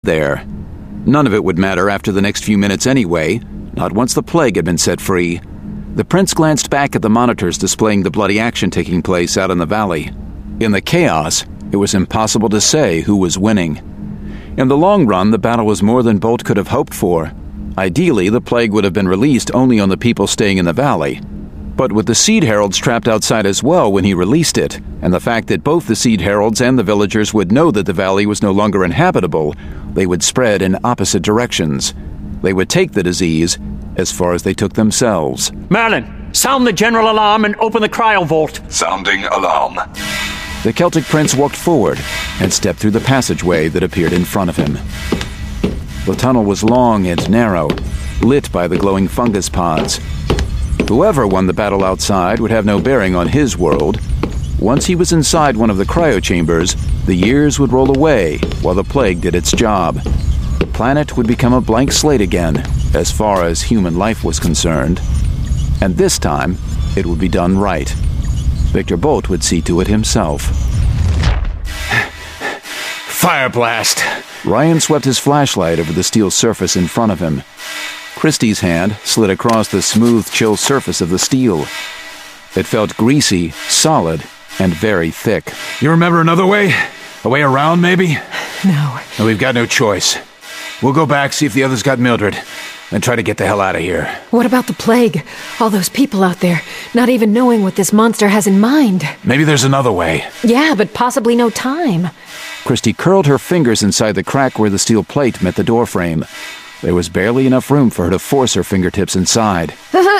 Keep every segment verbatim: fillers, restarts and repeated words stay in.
there. None of it would matter after the next few minutes anyway, not once the plague had been set free. The prince glanced back at the monitors displaying the bloody action taking place out in the valley. In the chaos, it was impossible to say who was winning. In the long run, the battle was more than Bolt could have hoped for. Ideally, the plague would have been released only on the people staying in the valley. But with the Seed Heralds trapped outside as well when he released it, and the fact that both the Seed Heralds and the villagers would know that the valley was no longer inhabitable, they would spread in opposite directions. They would take the disease as far as they took themselves. Merlin, sound the general alarm and open the cryo vault. Sounding alarm. The Celtic prince walked forward and stepped through the passageway that appeared in front of him. The tunnel was long and narrow, lit by the glowing fungus pods. Whoever won the battle outside would have no bearing on his world. Once he was inside one of the cryo chambers, the years would roll away while the plague did its job. The planet would become a blank slate again, as far as human life was concerned. And this time, it would be done right. Victor Bolt would see to it himself. Fire blast! Ryan swept his flashlight over the steel surface in front of him. Christie's hand slid across the smooth, chill surface of the steel. It felt greasy, solid, and very thick. You remember another way? A way around, maybe? No. No, we've got no choice. We'll go back, see if the others got Mildred, then try to get the hell out of here. What about the plague? All those people out there, not even knowing what this monster has in mind. Maybe there's another way. Yeah, but possibly no time. Christie curled her fingers inside the crack where the steel plate met the doorframe. There was barely enough room for her to force her fingertips inside.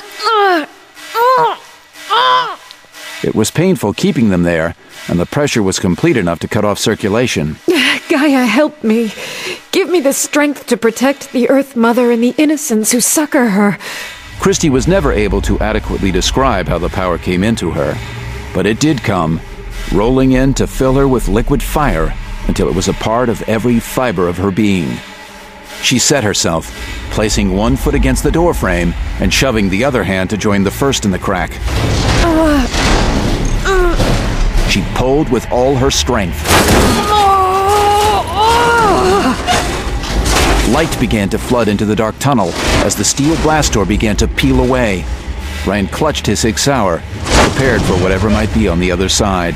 It was painful keeping them there, and the pressure was complete enough to cut off circulation. Gaia, help me. Give me the strength to protect the Earth Mother and the innocents who succor her. Christie was never able to adequately describe how the power came into her, but it did come, rolling in to fill her with liquid fire until it was a part of every fiber of her being. She set herself, placing one foot against the doorframe and shoving the other hand to join the first in the crack. Uh, uh, she pulled with all her strength. Uh, uh. Light began to flood into the dark tunnel as the steel blast door began to peel away. Ryan clutched his Sig Sauer, prepared for whatever might be on the other side.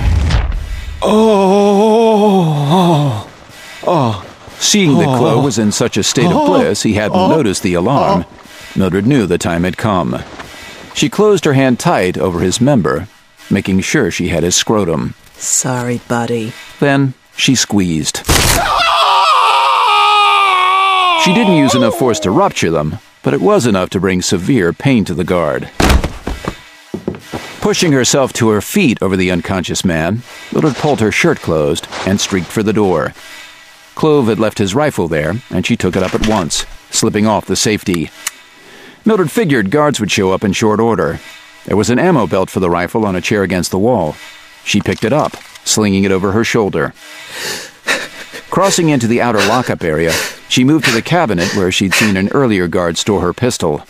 Oh, oh, oh. Seeing that Chloe was in such a state of bliss, he hadn't noticed the alarm. Mildred knew the time had come. She closed her hand tight over his member, making sure she had his scrotum. Sorry, buddy. Then she squeezed. She didn't use enough force to rupture them, but it was enough to bring severe pain to the guard. Pushing herself to her feet over the unconscious man, Mildred pulled her shirt closed and streaked for the door. Clove had left his rifle there, and she took it up at once, slipping off the safety. Mildred figured guards would show up in short order. There was an ammo belt for the rifle on a chair against the wall. She picked it up, slinging it over her shoulder. Crossing into the outer lockup area, she moved to the cabinet where she'd seen an earlier guard store her pistol.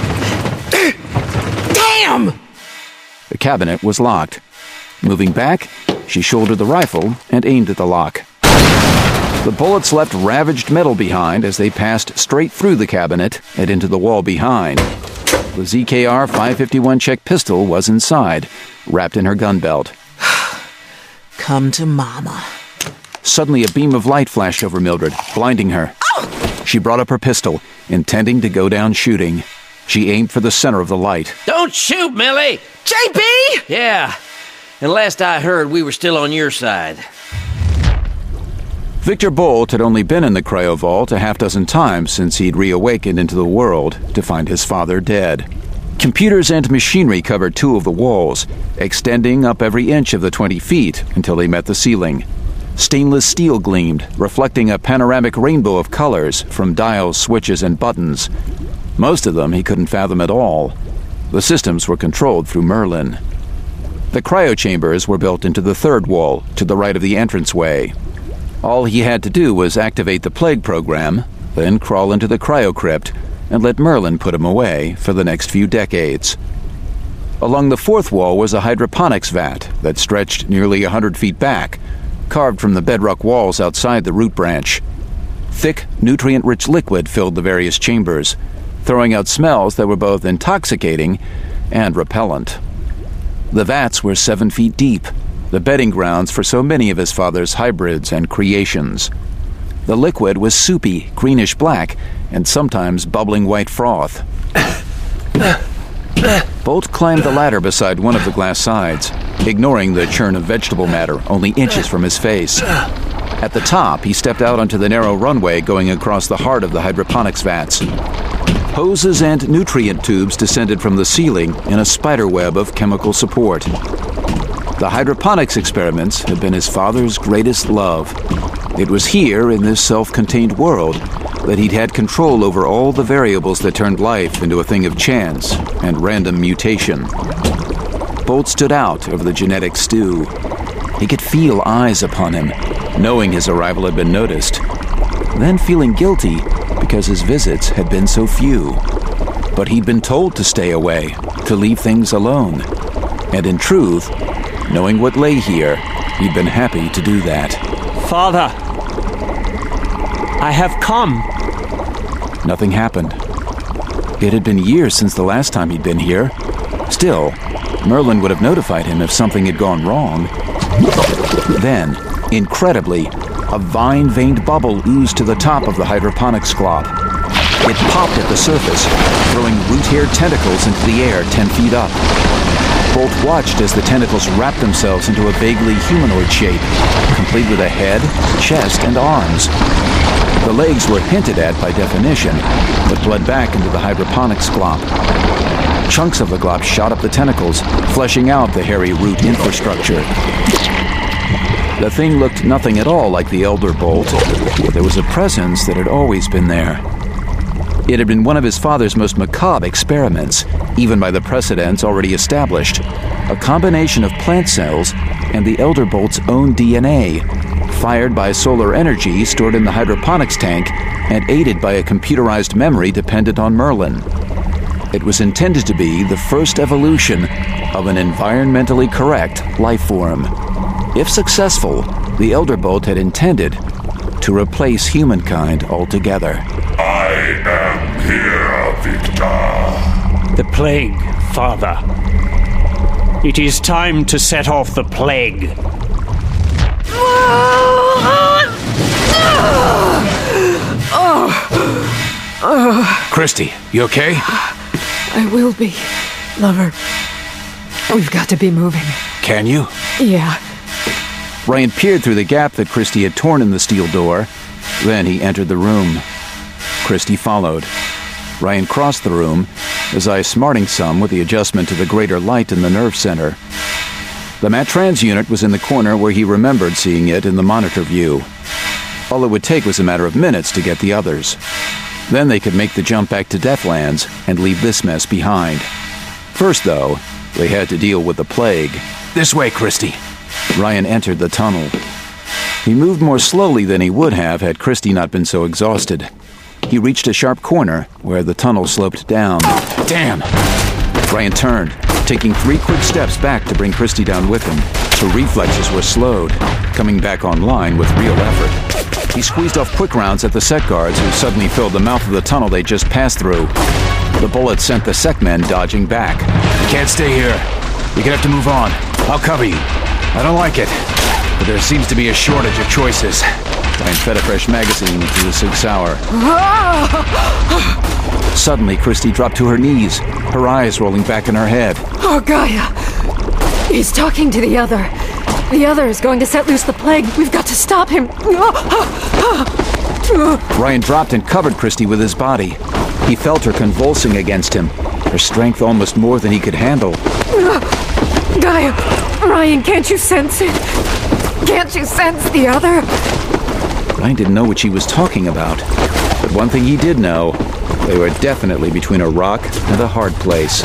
Damn! The cabinet was locked. Moving back, she shouldered the rifle and aimed at the lock. The bullets left ravaged metal behind as they passed straight through the cabinet and into the wall behind. The Z K R five fifty-one Czech pistol was inside, wrapped in her gun belt. Come to Mama. Suddenly, a beam of light flashed over Mildred, blinding her. Oh! She brought up her pistol, intending to go down shooting. She aimed for the center of the light. Don't shoot, Millie! J B! Yeah, and last I heard, we were still on your side. Victor Bolt had only been in the cryo vault a half dozen times since he'd reawakened into the world to find his father dead. Computers and machinery covered two of the walls, extending up every inch of the twenty feet until they met the ceiling. Stainless steel gleamed, reflecting a panoramic rainbow of colors from dials, switches, and buttons. Most of them he couldn't fathom at all. The systems were controlled through Merlin. The cryo chambers were built into the third wall, to the right of the entranceway. All he had to do was activate the plague program, then crawl into the cryocrypt and let Merlin put him away for the next few decades. Along the fourth wall was a hydroponics vat that stretched nearly a hundred feet back, carved from the bedrock walls outside the root branch. Thick, nutrient-rich liquid filled the various chambers, throwing out smells that were both intoxicating and repellent. The vats were seven feet deep, the bedding grounds for so many of his father's hybrids and creations. The liquid was soupy, greenish-black, and sometimes bubbling white froth. Bolt climbed the ladder beside one of the glass sides, ignoring the churn of vegetable matter only inches from his face. At the top, he stepped out onto the narrow runway going across the heart of the hydroponics vats. Hoses and nutrient tubes descended from the ceiling in a spiderweb of chemical support. The hydroponics experiments had been his father's greatest love. It was here, in this self-contained world, that he'd had control over all the variables that turned life into a thing of chance and random mutation. Bolt stood out over the genetic stew. He could feel eyes upon him, knowing his arrival had been noticed, then feeling guilty because his visits had been so few. But he'd been told to stay away, to leave things alone. And in truth, knowing what lay here, he'd been happy to do that. Father, I have come. Nothing happened. It had been years since the last time he'd been here. Still, Merlin would have notified him if something had gone wrong. Then, incredibly, a vine-veined bubble oozed to the top of the hydroponics glop. It popped at the surface, throwing root-haired tentacles into the air ten feet up. Bolt watched as the tentacles wrapped themselves into a vaguely humanoid shape, complete with a head, chest, and arms. The legs were hinted at by definition, but bled back into the hydroponics glop. Chunks of the glop shot up the tentacles, fleshing out the hairy root infrastructure. The thing looked nothing at all like the Elder Bolt, but there was a presence that had always been there. It had been one of his father's most macabre experiments, even by the precedents already established. A combination of plant cells and the Elder Bolt's own D N A, fired by solar energy stored in the hydroponics tank and aided by a computerized memory dependent on Merlin. It was intended to be the first evolution of an environmentally correct life form. If successful, the Elder Bolt had intended to replace humankind altogether. I am here, Victor. The plague, Father. It is time to set off the plague. Christy, you okay? I will be, lover. We've got to be moving. Can you? Yeah. Ryan peered through the gap that Christy had torn in the steel door. Then he entered the room. Christy followed. Ryan crossed the room, his eyes smarting some with the adjustment to the greater light in the nerve center. The Matrans unit was in the corner where he remembered seeing it in the monitor view. All it would take was a matter of minutes to get the others. Then they could make the jump back to Deathlands and leave this mess behind. First, though, they had to deal with the plague. This way, Christy. Ryan entered the tunnel. He moved more slowly than he would have had Christy not been so exhausted. He reached a sharp corner where the tunnel sloped down. Damn! Ryan turned, taking three quick steps back to bring Christy down with him. Her reflexes were slowed, coming back online with real effort. He squeezed off quick rounds at the sec guards who suddenly filled the mouth of the tunnel they just passed through. The bullet sent the sec men dodging back. You can't stay here. You're gonna have to move on. I'll cover you. I don't like it, but there seems to be a shortage of choices. Ryan fed a fresh magazine into the Sig Sauer. Suddenly, Christy dropped to her knees, her eyes rolling back in her head. Oh, Gaia! He's talking to the other. The other is going to set loose the plague. We've got to stop him. Ryan dropped and covered Christy with his body. He felt her convulsing against him, her strength almost more than he could handle. Gaia! Ryan, can't you sense it? Can't you sense the other? Ryan didn't know what she was talking about, but one thing he did know, they were definitely between a rock and a hard place.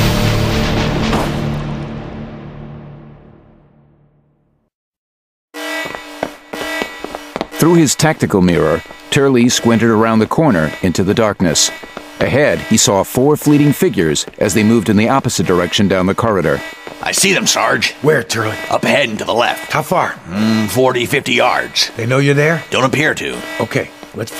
Through his tactical mirror, Turley squinted around the corner into the darkness. Ahead, he saw four fleeting figures as they moved in the opposite direction down the corridor. I see them, Sarge. Where, Turley? Up ahead and to the left. How far? Mm, forty, fifty yards. They know you're there? Don't appear to. Okay. Let's